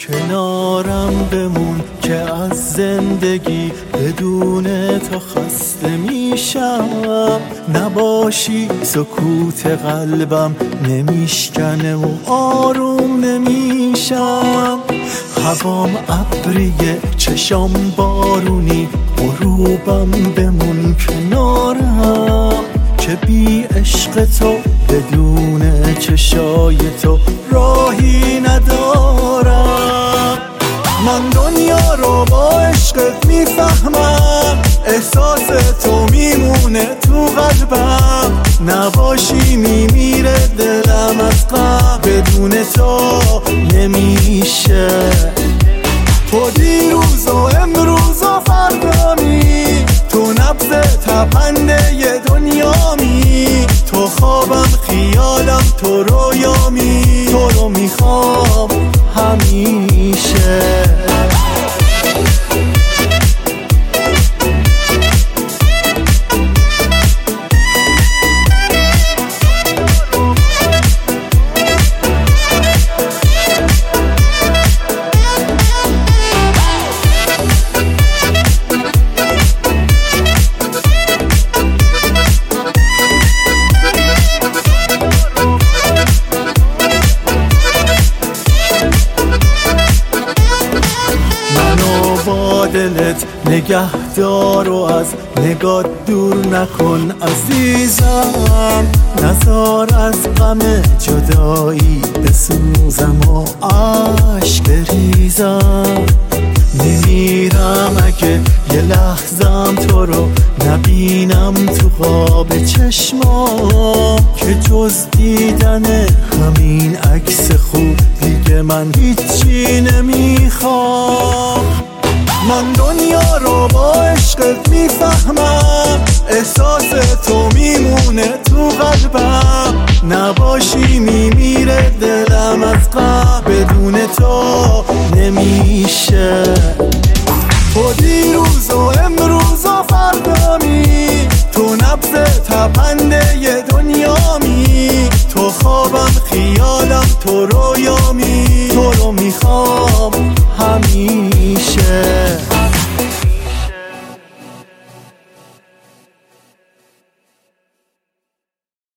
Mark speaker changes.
Speaker 1: کنارم بمون که از زندگی بدون تو خسته میشم. نباشی سکوت قلبم نمیشکنه و آروم نمیشم. هوام ابریه چشام بارونی، غروبم بمون کنارم که بی عشق تو بدون چشای تو راهی ندارم. من دنیا رو با عشقت میفهمم، احساس تو میمونه تو قلبم. نباشی میمیره دلم از غم، بدون تو نمیشه. تو دیروز و امروز و فردامی، تو نبض تپنده ی دنیامی. تو خوابم خیالم تو رویامی، تو رو میخوام همیشه. دلت نگهدار و از نگاه دور نکن عزیزم. نذار از غم جدایی بسوزم و عشق بریزم. نمیرم اگه یه لحظم تو رو نبینم تو خواب چشمام، که جز دیدن همین عکس خوب دیگه من هیچی نمیخوام. من دنیا رو با عشقت میفهمم، احساس تو میمونه تو قلبم. نباشی میمیره دلم از غم، بدون تو نمیشه. تو دیروز و امروز و فردامی، تو نبض تپنده ی دنیامی. تو خوابم خیالم تو رویامی، تو رو میخوام